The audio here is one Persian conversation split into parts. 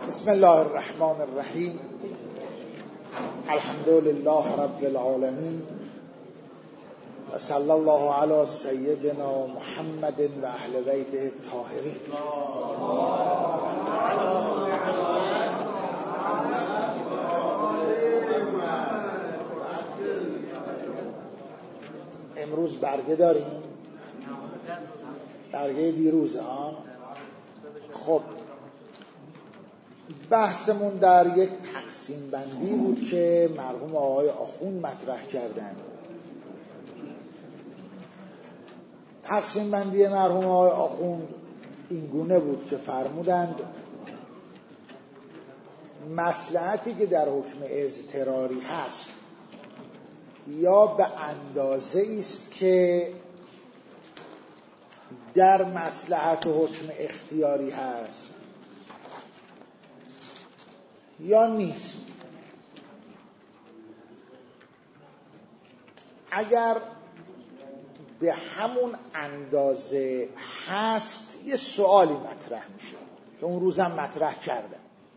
بسم الله الرحمن الرحیم. الحمد لله رب العالمین و صلی الله علی سیدنا محمد و اهل بیته الطاهرین. امروز برگه داریم، برگه دیروز. خب بحثمون در یک تقسیم بندی بود که مرحوم آقای آخوند مطرح کردند. تقسیم بندی مرحوم آقای آخوند این گونه بود که فرمودند مصلحتی که در حکم اضطراری هست یا به اندازه است که در مصلحت حکم اختیاری هست یا نیست. اگر به همون اندازه هست یه سوالی مطرح میشه که اون روزم مطرح کردم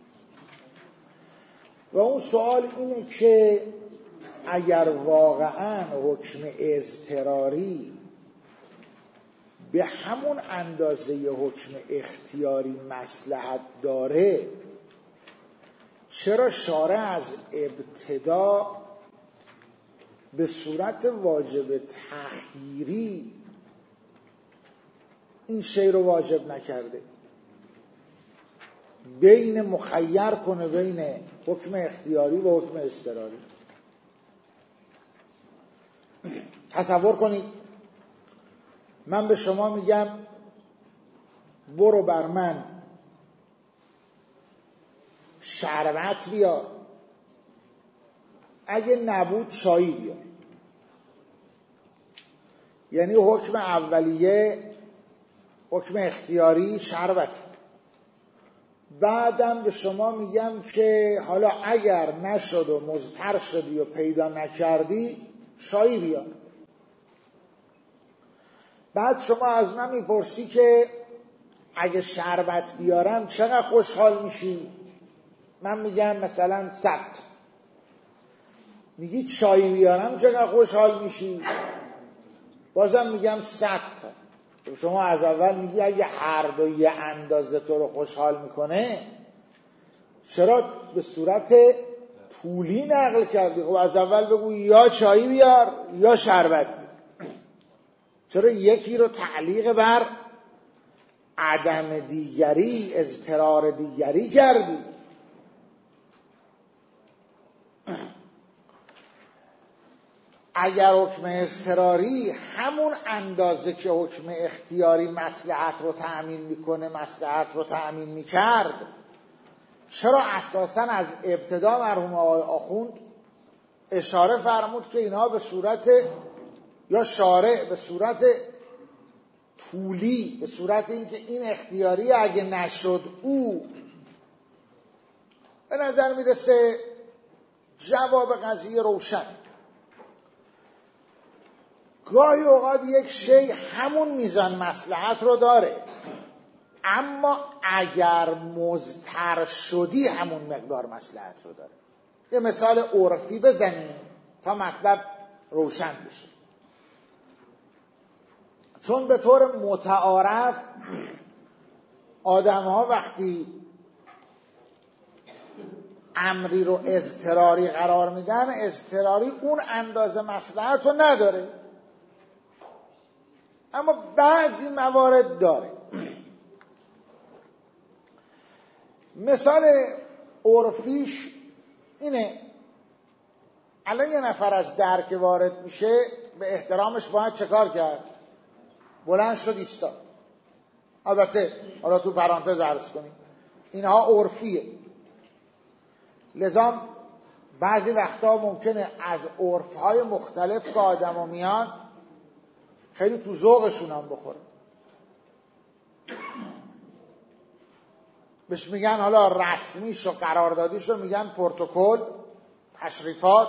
و اون سوال اینه که اگر واقعا حکم اضطراری به همون اندازه حکم اختیاری مصلحت داره، چرا شارع از ابتدا به صورت واجب تخییری این شی رو واجب نکرده؟ بین مخیر کنه بین حکم اختیاری و حکم اضطراری. تصور کنید من به شما میگم برو بر من شربت بیار، اگه نبود چایی بیار. یعنی حکم اولیه حکم اختیاری شربت. بعدم به شما میگم که حالا اگر نشد و مضطر شدی و پیدا نکردی چایی بیار. بعد شما از من میپرسی که اگه شربت بیارم چقدر خوشحال میشی؟ من میگم مثلا 100. میگی چای بیارم چقدر خوشحال میشی؟ بازم میگم 100. شما از اول میگی اگه هر دو یه اندازه تو رو خوشحال میکنه چرا به صورت طولی نقل کردی؟ خب از اول بگو یا چای بیار یا شربت بیار. چرا یکی رو تعلیق بر عدم دیگری، اضطرار دیگری کردی؟ اگر حکم اضطراری همون اندازه که حکم اختیاری مصلحت رو تأمین میکنه مصلحت رو تأمین میکرد، چرا اساساً از ابتدا مرحوم آقای آخوند اشاره فرمود که اینها به صورت یا شارع به صورت طولی، به صورت اینکه این اختیاری اگه نشد او؟ به نظر میرسه جواب قضیه روشن. گاهی اوقات یک شی همون میزان مصلحت رو داره، اما اگر مضطر شدی همون مقدار مصلحت رو داره. یه مثال عرفی بزنیم تا مطلب روشن بشه. چون به طور متعارف آدم‌ها وقتی امری رو اضطراری قرار میدن، اضطراری اون اندازه مصلحت رو نداره، اما بعضی موارد داره. مثال عرفیش اینه، الان یه نفر از در که وارد میشه به احترامش باید چه کار کرد؟ بلند شد ایستاد. البته حالا تو پرانتز عرض کنیم اینها عرفیه، لذا بعضی وقتا ممکنه از عرفهای مختلف که آدم میان خیلی تو ذوقشون هم بخوره. بهش میگن حالا رسمیش و قراردادیش رو میگن پروتکل، تشریفات.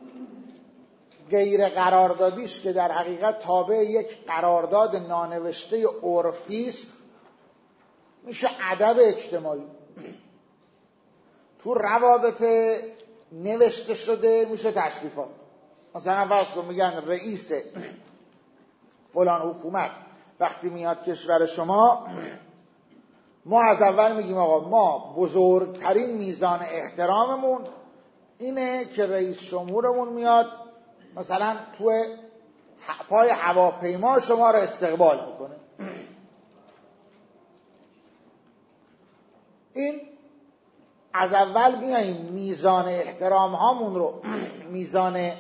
غیر قراردادیش که در حقیقت تابع یک قرارداد نانوشته عرفی است میشه ادب اجتماعی. تو روابط نوشته شده میشه تشریفات. مثلا فرض کن میگن رئیس فلان حکومت وقتی میاد کشور شما، ما از اول میگیم آقا ما بزرگترین میزان احتراممون اینه که رئیس جمهورمون میاد مثلا تو پای هواپیما شما رو استقبال میکنه. این از اول میاییم میزان احترام هامون رو، میزان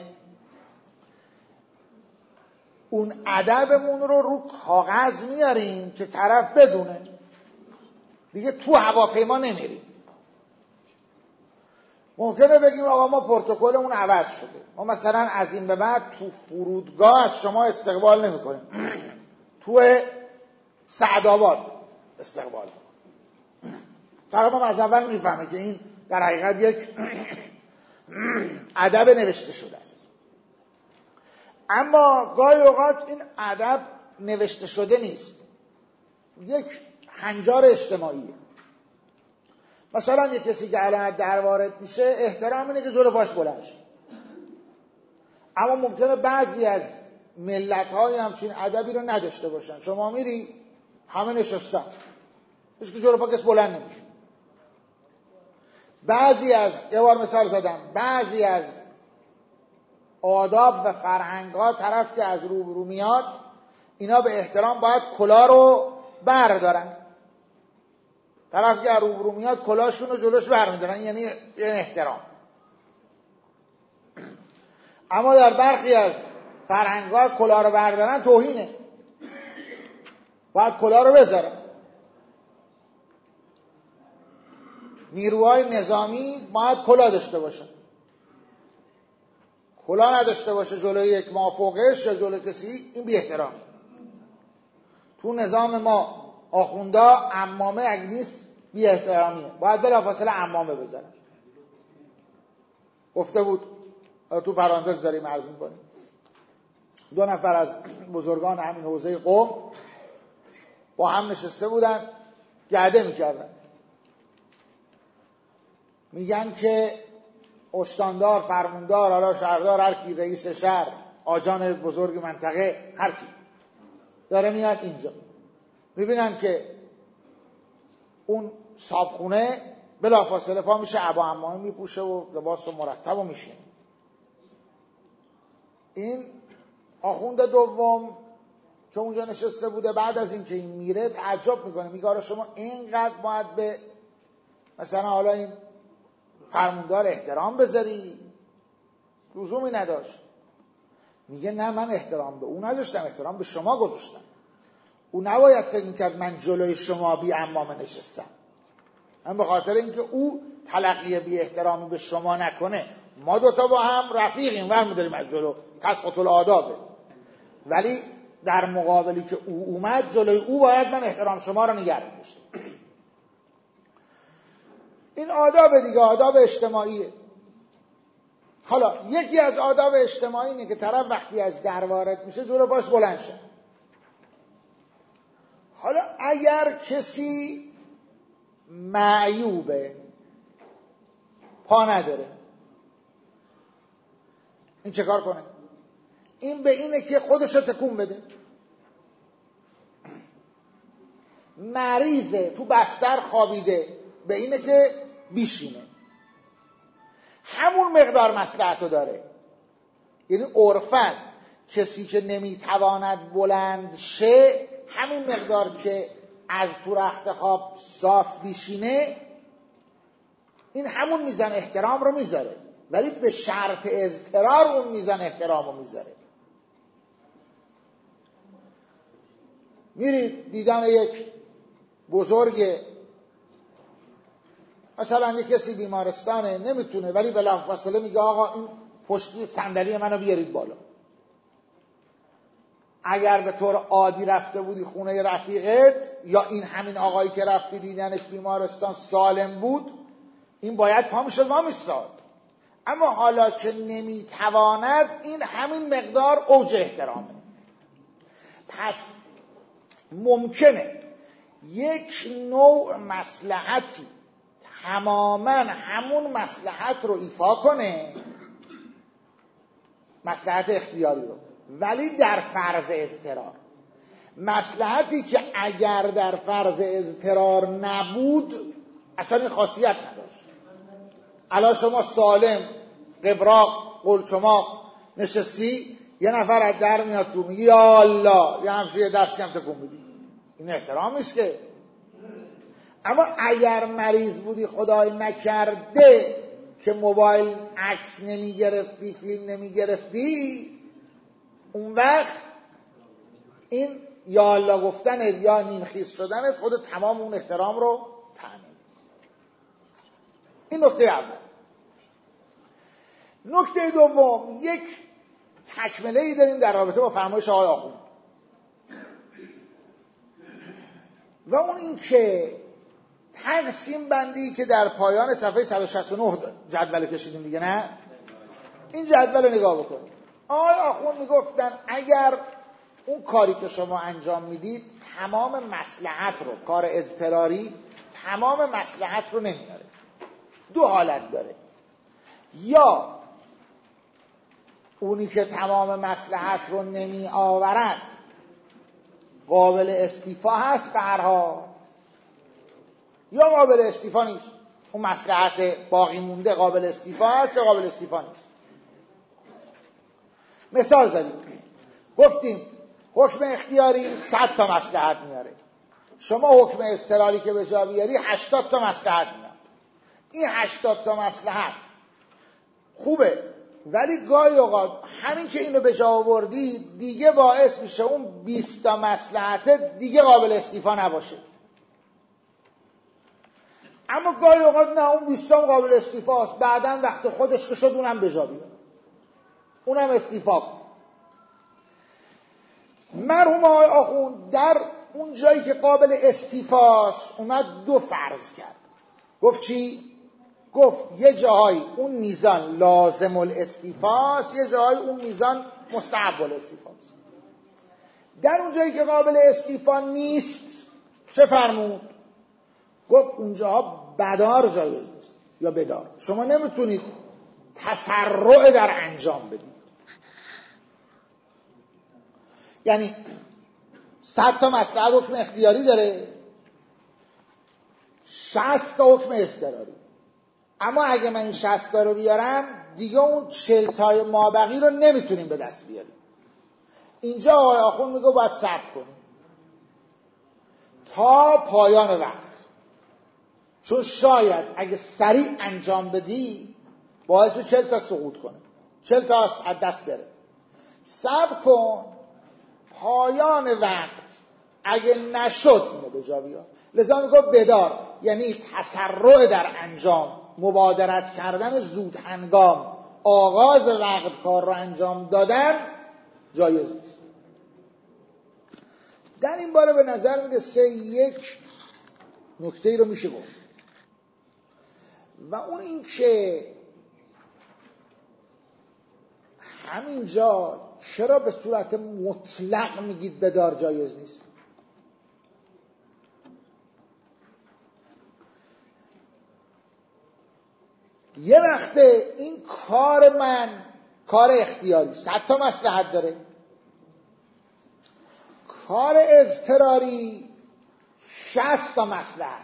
اون ادبمون رو کاغذ میاریم که طرف بدونه، دیگه تو هواپیما نمیریم. ممکنه بگیم آقا ما پروتکلمون عوض شده، ما مثلا از این به بعد تو فرودگاه از شما استقبال نمی کنیم، تو سعدآباد استقبال کنیم. طرف هم از اول میفهمه که این در حقیقت یک ادب نوشته شده است. اما گاهی اوقات این ادب نوشته شده نیست، یک هنجار اجتماعیه. مثلا یک کسی که الان در وارد میشه احترام اینه که جلو پاش بلند شه، اما ممکنه بعضی از ملت‌های همچین ادبی رو نداشته باشن. شما میری همه نشستن، هیچ که جلو پا کس بلند نمیشه. بعضی از، یه بار مثال زدم، بعضی از آداب و فرهنگ‌ها طرف که از روبرو میاد اینا به احترام باید کلاه رو بردارن. طرف که از روبرو میاد کلاهشون رو جلوش برمیدارن، یعنی احترام. اما در برخی از فرهنگ‌ها کلاه رو بردارن توهینه، باید کلاه رو بذارن. نیروهای نظامی باید کلاه داشته باشن، کلاه نداشته باشه جلوی یک مافوقش یا جلوی کسی، این بی احترامی. تو نظام ما آخوندا عمامه اگه نیست بی احترامیه، باید بلافاصله عمامه بزنن. گفته بود، تو پرانتز داریم عرض می‌کنیم، 2 نفر از بزرگان همین حوزه قم با هم نشسته بودن گرده می‌کردن، میگن که استاندار، فرماندار، حالا شهردار، هر کی، رئیس شهر، آجان بزرگ منطقه، هر کی داره میاد اینجا، میبینن که اون صابخونه بلافاصله پا میشه، عبا عمامه میپوشه و لباس و مرتب و میشه. این آخوند دوم که اونجا نشسته بوده بعد از این که این میره تعجب میکنه، میگه آره شما اینقدر باید به مثلا حالا این فرماندار احترام بذاری؟ لزومی نداشت. میگه نه، من احترام به اون نذاشتم، احترام به شما گذاشتم. او نباید فکر میکرد من جلوی شما بی عمامه نشستم، من به خاطر اینکه او تلقی بی احترامی به شما نکنه، ما دوتا با هم رفیقیم برمی‌داریم از جلو، تسقط الآدابه، ولی در مقابلی که او اومد جلوی او باید من احترام شما رو نگه داشتم. این آداب دیگه، آداب اجتماعیه. حالا یکی از آداب اجتماعی اینه که طرف وقتی از در وارد میشه جلو پاش بلند شه. حالا اگر کسی معیوبه، پا نداره، این چه کار کنه؟ این به اینه که خودشو تکون بده. مریضه، تو بستر خوابیده، به اینه که بیشینه. همون مقدار مصلحتو داره. یعنی عرفاً کسی که نمیتواند بلند شه، همین مقدار که از تو رخت خواب صاف بیشینه، این همون میزان احترام رو میذاره، ولی به شرط اضطرار اون میزان احترام رو میذاره. میرید دیدن یک بزرگ، مثلا یک کسی بیمارستانه نمیتونه، ولی بلافاصله میگه آقا این پشتی صندلی منو بیارید بالا. اگر به طور عادی رفته بودی خونه رفیقت، یا این همین آقایی که رفتی دیدنش بیمارستان سالم بود، این باید پا میشد ما میستاد. اما حالا که نمیتواند، این همین مقدار اوج احترامه. پس ممکنه یک نوع مصلحتی تماما همون مصلحت رو ایفا کنه، مصلحت اختیاری رو، ولی در فرض اضطرار. مصلحتی که اگر در فرض اضطرار نبود اصلا این خاصیت نداشت. الان شما سالم قبراق قلچماق نشستی، یه نفر از در میاد تو میگی یا الله، یه همچه یه دستی هم تکون میدی، این احترام نیست که. اما اگر مریض بودی خدای نکرده که موبایل عکس نمیگرفتی، فیلم نمیگرفتی، اون وقت این یا الله گفتنت یا نیمخیز شدنت خود تمام اون احترام رو تامین. این نکته اول. نکته دوم، یک تکمله‌ای داریم در رابطه با فرمایش آقای آخوند و اون این که تقسیم بندی که در پایان صفحه 169 جدول کشیدیم دیگه، نه؟ این جدول رو نگاه بکنید. آقای آخوند میگفتن اگر اون کاری که شما انجام میدید تمام مصلحت رو، کار اضطراری تمام مصلحت رو نمیاره، دو حالت داره: یا اونی که تمام مصلحت رو نمی آورد قابل استیفا هست به هر حال، یا قابل استیفا نیست. اون مصلحت باقی مونده قابل استیفا هست یا قابل استیفا نیست. مثال زدیم، گفتیم حکم اختیاری 100 تا مصلحت میاره، شما حکم اضطراری که به جا بیاری 80 تا مصلحت میاد. این 80 تا مصلحت خوبه، ولی گاهی اوقات همین که اینو به جا آوردی دیگه باعث میشه اون 20 تا مصلحت دیگه قابل استیفا نباشه. اما گاهی اوقات نه، اون 20 تا قابل استیفاست، بعداً وقت خودش که شد اونم به جا بیاره، اونم استیفا کن. مرحوم آقای آخوند در اون جایی که قابل استیفاست اومد دو فرض کرد. گفت چی؟ گفت یه جاهای اون میزان لازم الاستیفاست، یه جاهای اون میزان مستحب الاستیفاست. در اون جایی که قابل استیفا نیست چه فرمود؟ گفت اونجاها بدار جایز نیست یا بدار. شما نمیتونید تسرع در انجام بدید. یعنی 100 تا مصلحت حکم اختیاری داره، 60 تا حکم اضطراری. اما اگه من این 60 تا رو بیارم دیگه اون 40 تای مابقی رو نمیتونیم به دست بیاریم. اینجا آقای آخوند میگه باید صبر کنیم تا پایان وقت، چون شاید اگه سریع انجام بدی باعث به 40 تا سقوط کنه، 40 تا از دست بره. صبر کن پایان وقت، اگه نشد اینو به جا بیار. لذا میگه بدار، یعنی تسرع در انجام، مبادرت کردن زود هنگام، آغاز وقت کار رو انجام دادن جایز نیست. در این باره به نظر میرسه یک نکته رو میشه گفت و اون این که همینجا چرا به صورت مطلق میگید بدار جایز نیست؟ یه وقته این کار من کار اختیاری 100 تا مصلحت داره، کار اضطراری 60 تا مصلحت.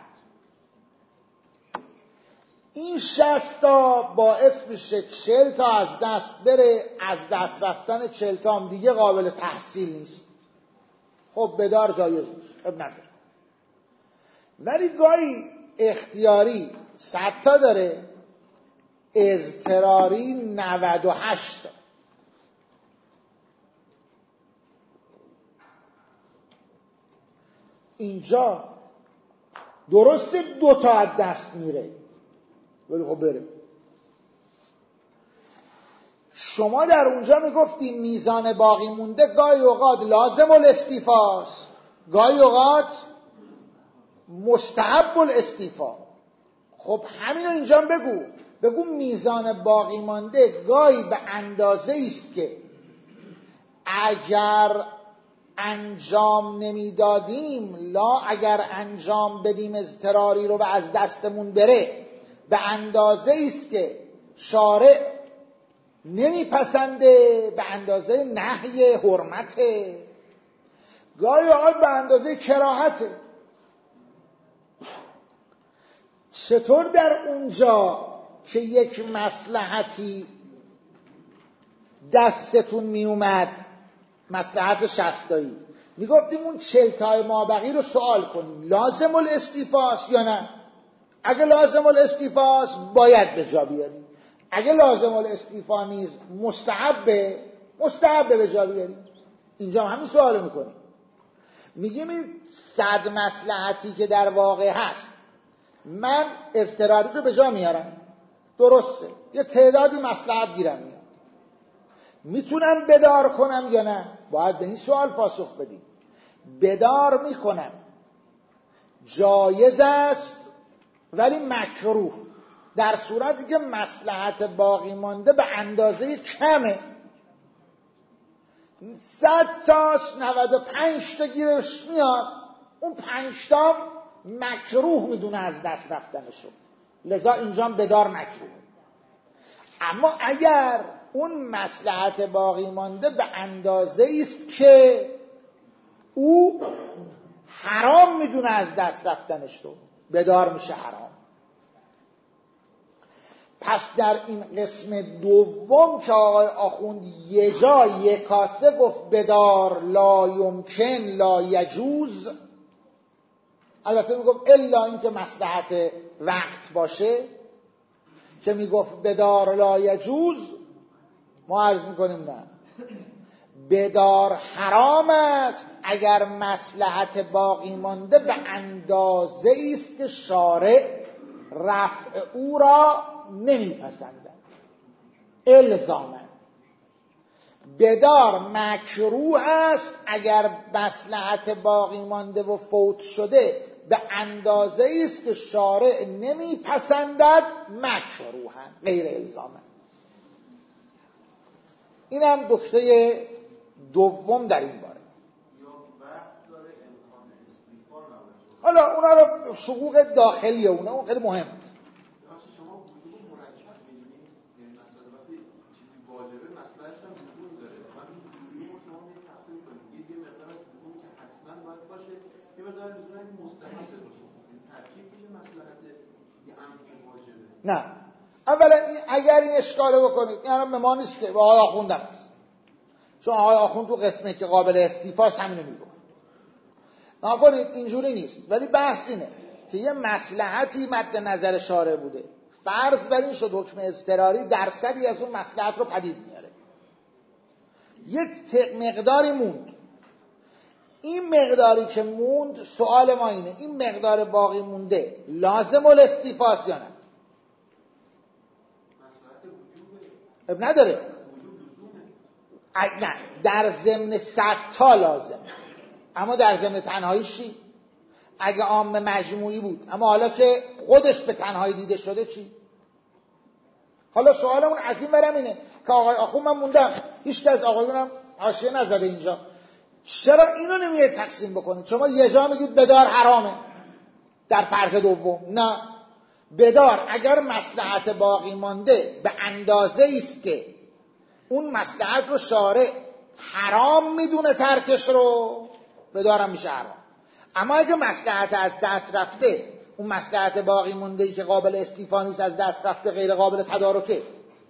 این 60 تا باعث میشه 40 تا از دست بره، از دست رفتن 40 تا هم دیگه قابل تحصیل نیست. خب بدار جایز نیست، اب نداره. ولی گاهی اختیاری 100 تا داره، اضطراری 98 تا. اینجا درسته 2 تا از دست میره ولی خب بره. شما در اونجا میگفتی میزان باقی مونده گاهی اوقات لازم الاستیفاست، گاهی اوقات مستحب الاستیفا. خب همینو اینجا بگو میزان باقی مانده گاهی به اندازه است که اگر انجام نمیدادیم، لا اگر انجام بدیم اضطراری رو و از دستمون بره، به اندازه است که شارع نمیپسنده، به اندازه نهی حرمته، گاهی اوقات به اندازه کراهته. چطور در اونجا که یک مصلحتی دستتون می اومد، مصلحت شصتایی، می گفتیم اون 40 تای مابقی رو سوال کنیم لازم الاستیفاست یا نه؟ اگه لازم الاستیفاست باید به جا بیاریم، اگه لازم الاستیفا نیست مستحبه به جا بیاریم. اینجا همین سوال میکنیم، میگیم این 100 مصلحتی که در واقع هست من اضطراری رو به جا میارم، درسته، یه تعدادی مصلحت گیرم میاد، میتونم بدار کنم یا نه؟ باید به این سوال پاسخ بدیم. بدار میکنم، جایز است ولی مکروه، در صورتی که مصلحت باقی مانده به اندازه کمه. 100 تاش 95 تا گیرش میاد، اون 5 تا مکروه میدونه از دست رفتنشو، لذا اینجا بدار مکروه. اما اگر اون مصلحت باقی مانده به اندازه است که او حرام میدونه از دست رفتنش رو، بدار میشه حرام. پس در این قسم دوم که آقای آخوند یه جا یکاسه گفت بدار لا یمکن لا یجوز، البته میگفت الا اینکه مصلحت وقت باشه، که میگفت بدار لا یجوز، ما عرض میکنیم نه، بدار حرام است اگر مصلحت باقی مانده به اندازه است که شارع رفع او را نمیپسندد الزاما. بدار مکروه است اگر مصلحت باقی مانده و فوت شده به اندازه است که شارع نمیپسندد مکروها غیر الزاما. این هم نکته دوم در این باره. حالا اونا رو شقوق داخلی اون خیلی مهم است. نه اولا اگر این اشکاله بکنید، این هم به ما نیست که به آقای آخوند هم است، چون آقای آخوند تو قسمه که قابل استیفاست همینو میگفت. نکنید اینجوری نیست، ولی بحث اینه که یه مصلحتی مد نظر شارع بوده، فرض بر این شد حکم اضطراری درصدی از اون مصلحت رو پدید میاره، یک مقداری موند، این مقداری که موند سوال ما اینه این مقدار باقی مونده لازم الاستیفاست یا نه؟ اب نداره، نه در ضمن 100 تا لازم، اما در ضمن تنهاییش چی؟ اگه عام مجموعی بود اما حالا که خودش به تنهایی دیده شده چی؟ حالا سوالمون از این برم اینه که آقای آخوند من موندم، هیچ که از آقایونم حاشیه نزده اینجا، چرا اینو نمیه تقسیم بکنید؟ شما یه جا میگید بدار حرامه در فرض دوم، نه بدار اگر مصلحت باقی مانده به اندازه است که اون مصلحت رو شارع حرام میدونه ترکش رو، بدارم میشه حرام. اما اگه مصلحت از دست رفته، اون مصلحت باقی مونده ای که قابل استیفا نیست، از دست رفته، غیر قابل تدارکه،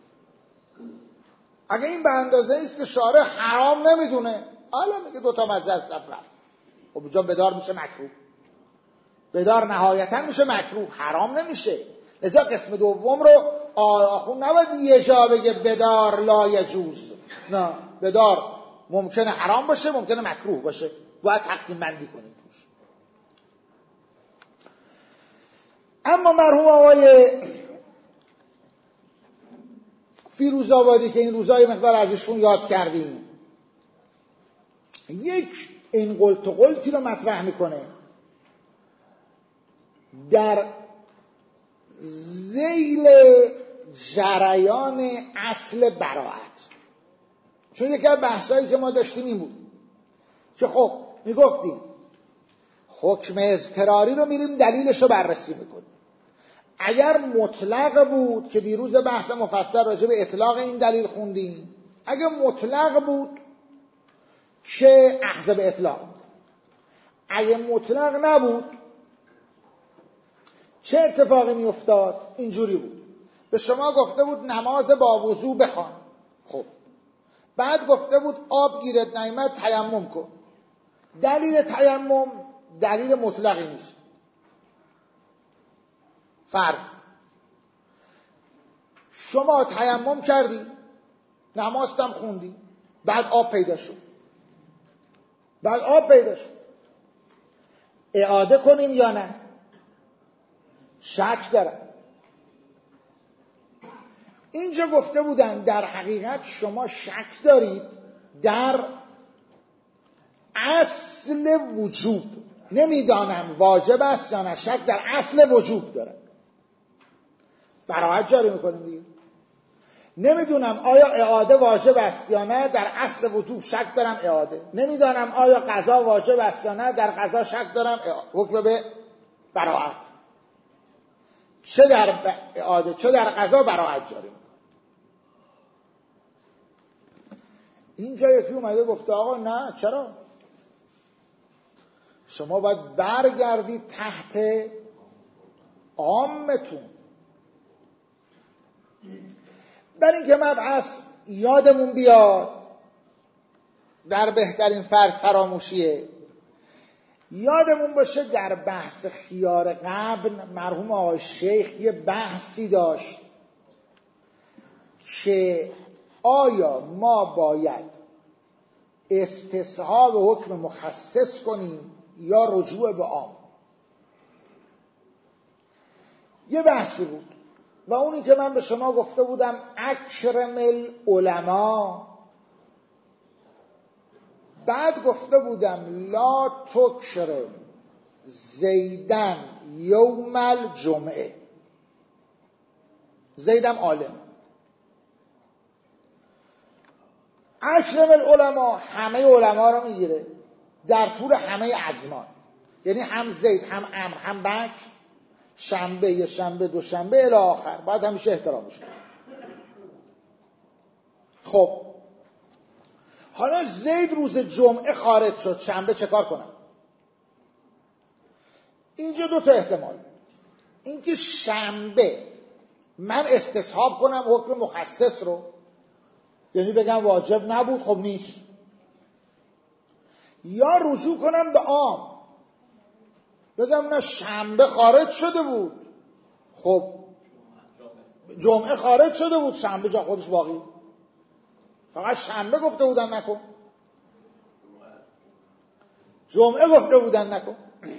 اگه این به اندازه است که شارع حرام نمیدونه، حالا میگه دوتا مزه از رفت، خب اونجا بدار میشه مکروه، بدار نهایتا میشه مکروه، حرام نمیشه. لذا قسم دوم رو آخون نباید یه جا بگه بدار لا یجوز، نه بدار ممکنه حرام باشه ممکنه مکروه باشه، باید تقسیم بندی کنیم توش. اما مرحوم آقای فیروزآبادی که این روزای مقدار ازشون یاد کردیم، یک این قلت و قلتی رو مطرح میکنه در ذیل جریان اصل براءت، چون یکی از بحثایی که ما داشتیم این بود که خب میگفتیم حکم اضطراری رو میریم دلیلش رو بررسی میکنیم، اگر مطلق بود که دیروز بحث مفصل راجع به اطلاق این دلیل خوندیم، اگر مطلق بود که اخذ به اطلاق، اگر مطلق نبود چه اتفاقی می افتاد؟ اینجوری بود: به شما گفته بود نماز با وضو بخوان، خب بعد گفته بود آب گیرت نیامد تیمم کن. دلیل تیمم دلیل مطلقی نیست. فرض شما تیمم کردی، نمازتم خوندی، بعد آب پیدا شد، اعاده کنیم یا نه؟ شک دارم. اینجا گفته بودن در حقیقت شما شک دارید در اصل وجوب، نمیدانم واجب است یا نه، شک در اصل وجوب دارم. براحت جاری میکنیم دیگه. نمیدونم آیا اعاده واجب است یا نه، در اصل وجوب شک دارم اعاده. نمیدانم آیا قضا واجب است یا نه، در قضا شک دارم حکم به براحت. چه در اعاده چه در قضا براحت جاری میکنم. اینجا یکی اومده گفته آقا نه، چرا؟ شما باید برگردید تحت عامتون. برای اینکه مبحث یادمون بیاد، در بهترین فرض فراموشیه، یادمون باشه در بحث خیار قبل مرحوم آقای شیخ یه بحثی داشت که آیا ما باید استصحاب حکم مخصص کنیم یا رجوع به عام. یه بحثی بود و اونی که من به شما گفته بودم اکرم العلماء، بعد گفته بودم لا تکرم زیدن یوم الجمعه. زیدم عالم، اکرم العلماء همه علما رو میگیره در طول همه ازمان، یعنی هم زید هم عمرو هم بکر، شنبه یه شنبه دو شنبه الی آخر باید همیشه احترامش کنه. خب حالا زید روز جمعه خارج شد، شنبه چه کار کنم؟ اینجا دو تا احتمال. اینکه شنبه من استصحاب کنم حکم مخصص رو، یعنی بگم واجب نبود خب نیست، یا رجوع کنم به عام بگم نه شنبه خارج شده بود، خب جمعه خارج شده بود، شنبه جا خودش باقی، فقط شنبه گفته بودن نکن، جمعه گفته بودن نکن،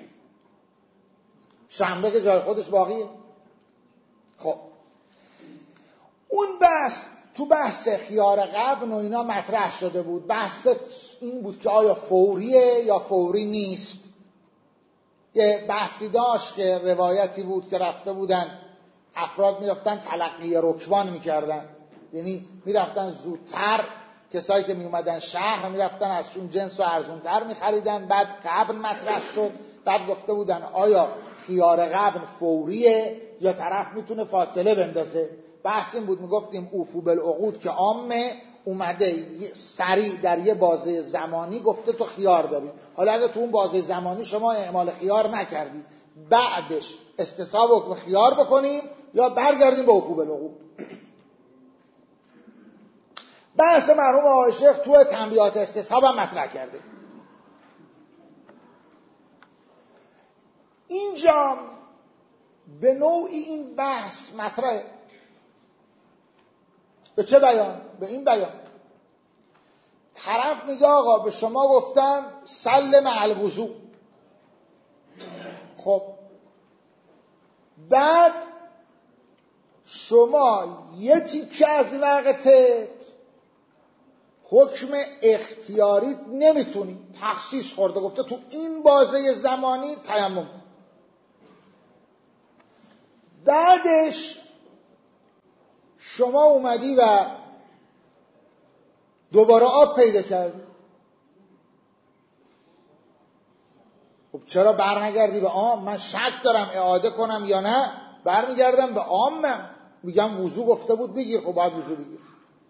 شنبه که جای خودش باقیه. خب اون بحث تو بحث خیار قبل و اینا مطرح شده بود. بحث این بود که آیا فوریه یا فوری نیست. یه بحثی داشت که روایتی بود که رفته بودن افراد میرفتن تلقی رکبان میکردن، یعنی میرفتن زودتر، کسایی که میومدن شهر میرفتن ازشون جنس و ارزونتر میخریدن. بعد قبل مطرح شد، بعد گفته بودن آیا خیار قبل فوریه یا طرف میتونه فاصله بندازه. بحث این بود، میگفتیم اوفو بالعقود که عامه اومده سریع در یه بازه زمانی گفته تو خیار داری. حالا اگه تو اون بازه زمانی شما اعمال خیار نکردی، بعدش استصحاب حکم خیار بکنیم یا برگردیم به اوفو بالعقود. بحث مرحوم آقای شیخ تو تنبیهات استصحاب هم مطرح کرده. اینجا به نوعی این بحث مطرحه. به چه بیان؟ به این بیان طرف میگه آقا به شما گفتم سل مع الوضو، خب بعد شما یه تیکه از وقتت حکم اختیاری نمیتونی، تخصیص خورده گفته تو این بازه زمانی تیمم کن. بعدش شما اومدی و دوباره آب پیدا کردی، خب چرا برنگردی به آب؟ من شک دارم اعاده کنم یا نه. برمیگردم به عامم میگم وضو گفته بود بگیر، خب باید وضو بگیر.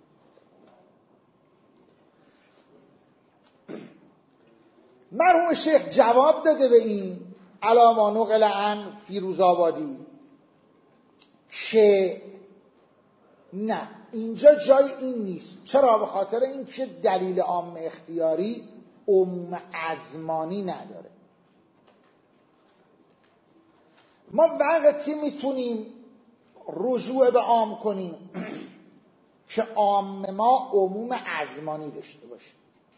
مرحوم شیخ جواب داده به این علاما نقل عن فیروزآبادی که نه، اینجا جای این نیست. چرا؟ به خاطر این که دلیل عام اختیاری عموم ازمانی نداره. ما وقتی میتونیم رجوع به عام کنیم که عام ما عموم ازمانی داشته باشه.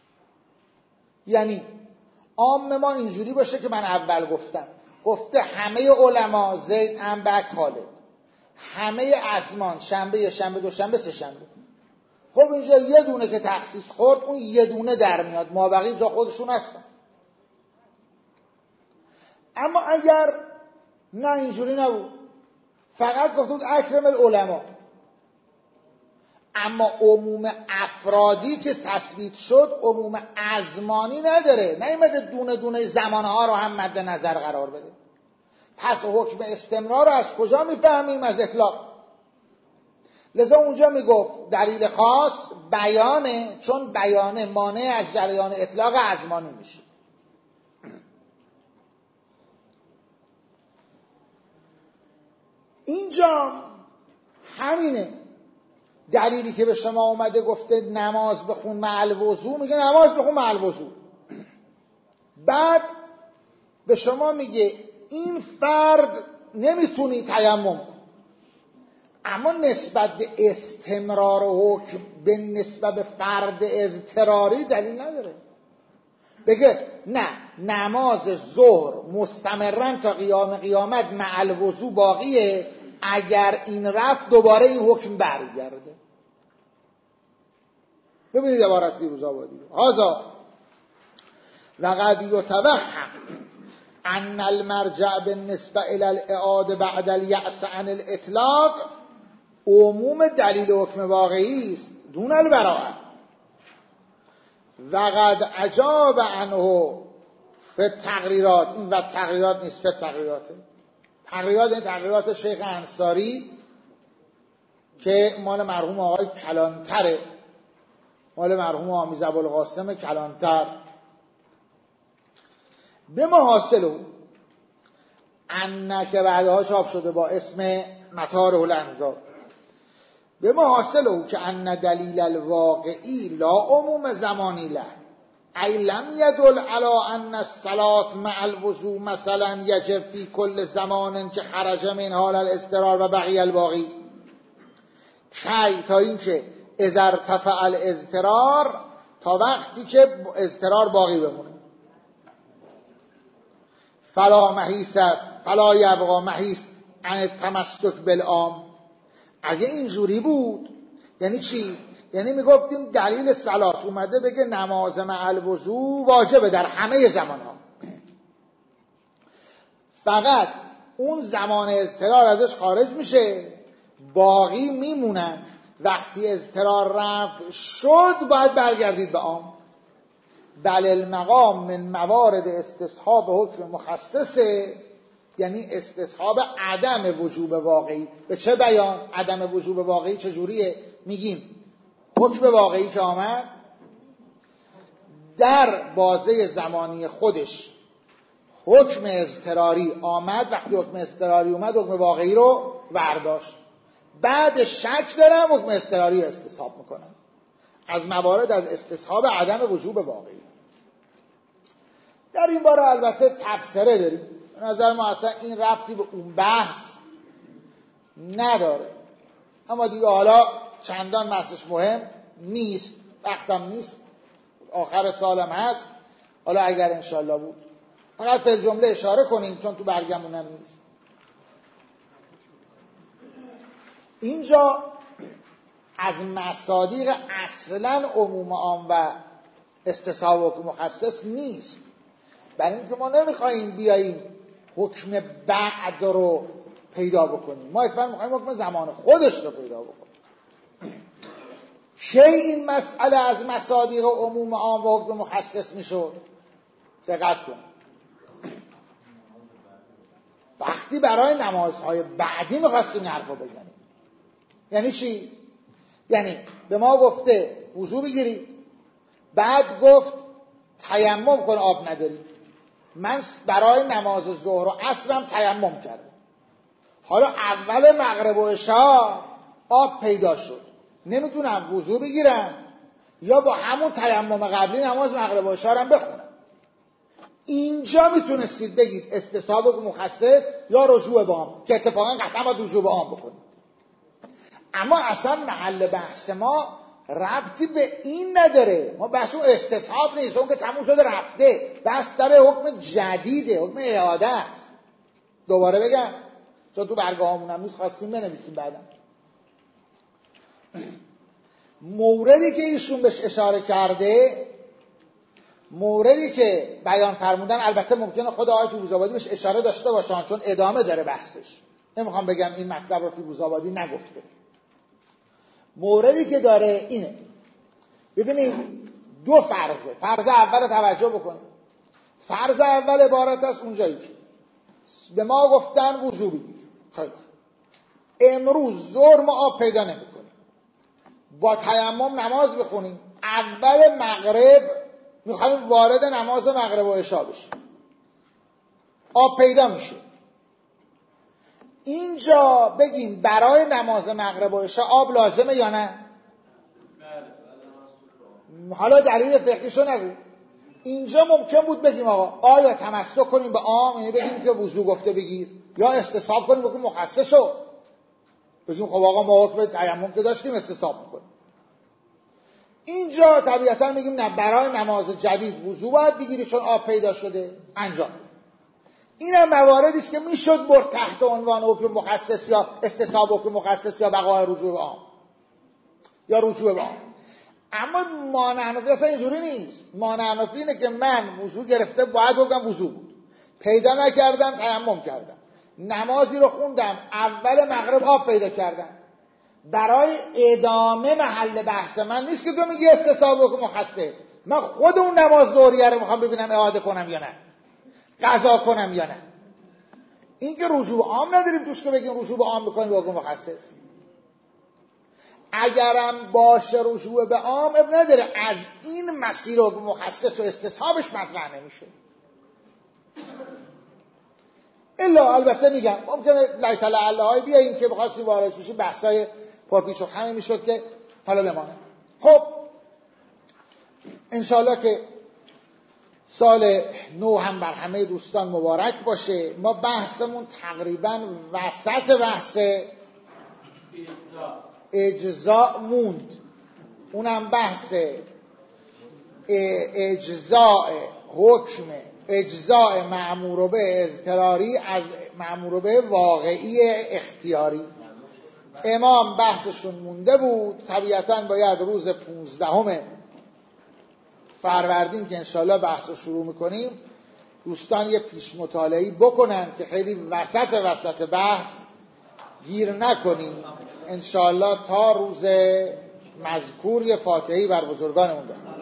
یعنی عام ما اینجوری باشه که من اول گفته همه علما زید انبک خالد، همه ازمان شنبه شنبه دوشنبه سه شنبه. خب اینجا یه دونه که تخصیص خورد اون یه دونه در میاد، مابقی جا خودشون هستن. اما اگر نه اینجوری نبود، فقط گفته بود اکرم العلماء، اما عموم افرادی که تثبیت شد عموم ازمانی نداره، نیامده دونه دونه زمانها رو هم مد نظر قرار بده. پس حکم استمرار رو از کجا میفهمیم؟ از اطلاق. لذا اونجا میگفت دلیل خاص بیانه، چون بیانه مانع از جریان اطلاق ازمانی میشه. اینجا همینه. دلیلی که به شما اومده گفته نماز بخون مع الوضو، میگه نماز بخون مع الوضو. بعد به شما میگه این فرد نمیتونی تیمم کن، اما نسبت به استمرار حکم به نسبت به فرد اضطراری دلیل نداره. بگه نه، نماز ظهر مستمرا تا قیام قیامت مع الوضو باقیه، اگر این رفت دوباره این حکم برگرده. ببینید عبارت فیروزآبادی رو. هذا وقد یتوهم ان المرجع بالنسبه الى الاعاده بعد اليأس عن الاطلاق عموم دلیل حکم واقعی است دون البراءه. وقد عجاب عنه فی التقریرات. این و تقریرات نیست، فی التقریراته. تقریرات این تقریرات شیخ انصاری که مال مرحوم آقای کلانتره، مال مرحوم آمیز ابوالقاسم کلانتر. به محاصل ان که بعدها چاپ شده با اسم مطارح الانظار. به محاصل که ان دلیل الواقعی لا عموم زمانی له ای لم یدل علی ان الصلاة مع الوضوء مثلا یجب فی کل زمان که خرج من حال الاضطرار و بقی الباقی کی، تا این که اذا ارتفع الاضطرار، تا وقتی که اضطرار باقی بمونه. فلا یبقى محیص عن التمسک بالعام. اگه اینجوری بود یعنی چی؟ یعنی میگفتیم دلیل صلات اومده بگه نماز مع الوضو واجبه در همه زمانها، فقط اون زمان اضطرار ازش خارج میشه، باقی میمونن. وقتی اضطرار رفع شد باید برگردید به عام. بل المقام من موارد استصحاب حکم مخصصه، یعنی استصحاب عدم وجوب واقعی. به چه بیان عدم وجوب واقعی چجوریه؟ میگیم حکم واقعی که آمد در بازه زمانی خودش حکم اضطراری آمد، وقتی حکم اضطراری اومد حکم واقعی رو برداشت، بعد شک دارم حکم اضطراری استصحاب میکنم. از موارد از استصحاب عدم وجوب واقعی. در این باره البته تبصره داریم، به نظر ما اصلا این ربطی به اون بحث نداره، اما دیگه حالا چندان بحثش مهم نیست، وقتم نیست، آخر سالم هست. حالا اگر انشالله بود فقط فی الجمله اشاره کنیم چون تو برگمونم نیست. اینجا از مصادیق اصلا عموم عام و استصحاب حکم مخصص نیست، برای اینکه ما نمیخواییم بیاییم حکم بعد رو پیدا بکنیم، ما اتفاقا میخواییم حکم زمان خودش رو پیدا بکنیم. چه این مسئله از مصادیق عموم عام و حکم مخصص میشد؟ دقت کنیم. وقتی برای نمازهای بعدی میخواستیم این حرفا بزنیم. یعنی چی؟ یعنی به ما گفته وضو بگیرید، بعد گفت تیمم کن آب نداری. من برای نماز ظهر و عصرم تیمم کردم، حالا اول مغرب و عشاء آب پیدا شد، نمیتونم وضو بگیرم یا با همون تیمم قبلی نماز مغرب و عشاء رو بخونم. اینجا میتونستید بگید استصحاب و مخصص یا رجوع به عام، که اتفاقا قطعا باید رجوع به عام بکنید. اما اصلا محل بحث ما ربطی به این نداره. ما بحث اون استصحاب نیست، اون که تموم شده رفته، بحث سر حکم جدیده، حکم اعاده است. دوباره بگم چون تو برگاهامون هم نیست، خواستیم بنویسیم بعدم. موردی که ایشون بهش اشاره کرده، موردی که بیان فرمودن، البته ممکنه خود آقای فیروزآبادی بهش اشاره داشته باشن چون ادامه داره بحثش، نمیخوام بگم این مطلب رو فیروزآبادی نگفته. موردی که داره اینه، ببینید دو فرضه. فرض اول توجه بکنید. فرض اول عبارت است اونجایی که به ما گفتن وضو بگیر، خیلی امروز ظهر ما آب پیدا نمی‌کنیم، با تیمم نماز بخونیم، اول مغرب میخوایم وارد نماز مغرب و عشاء بشیم، آب پیدا میشه. اینجا بگیم برای نماز مغرب و عشاء آب لازمه یا نه؟ حالا دلیل فقهیشو نگو. اینجا ممکن بود بگیم آقا آیا تمسک کنیم به عام، یعنی بگیم که وضو گفته بگیر، یا استصحاب کنیم بگیم مخصصو، بگیم خب آقا ما حکم تیمم که داشتیم استصحاب میکنیم. اینجا طبیعتا میگیم نه، برای نماز جدید وضو باید بگیری چون آب پیدا شده. انجام این هم مواردی است که میشد برد تحت عنوان حکم مخصص یا استصحاب حکم مخصص یا بقای رجوع به عام یا رجوع به عام. اما مانع حنفی اصلا اینجوری نیست. مانع حنفی اینه که من وضو گرفته باید بگم وضو بود، پیدا نکردم تیمم کردم، نمازی رو خوندم اول مغرب آب پیدا کردم، برای ادامه محل بحث من نیست که تو میگی استصحاب حکم مخصص. من خود اون نماز ظهریه رو میخوام ببینم اعاده کنم یا نه، قضا کنم یا نه. این که رجوع عام نداریم توش که بگیم رجوع عام بکنیم به حکم مخصص. اگرم باشه رجوع به عام اب نداره، از این مسیر حکم مخصص و استصحابش مطرح نمیشه. الا البته میگم ممکنه لیت لعلهای بیاییم که بخواستیم وارد بشیم بحثای پرپیچ و خمی میشد که حالا بمانه. خب انشاءالله که سال نو هم بر همه دوستان مبارک باشه. ما بحثمون تقریبا وسط بحث اجزاء موند، اونم بحث اجزاء حکم، اجزاء مأمور به اضطراری از مأمور به واقعی اختیاری. امام بحثشون مونده بود، طبیعتاً باید روز 15 فروردین که انشالله بحث رو شروع میکنیم دوستان یه پیش مطالعه‌ای بکنن که خیلی وسط بحث گیر نکنیم. انشالله تا روز مذکور یه فاتحه‌ای بر بزرگانمون بخونیم.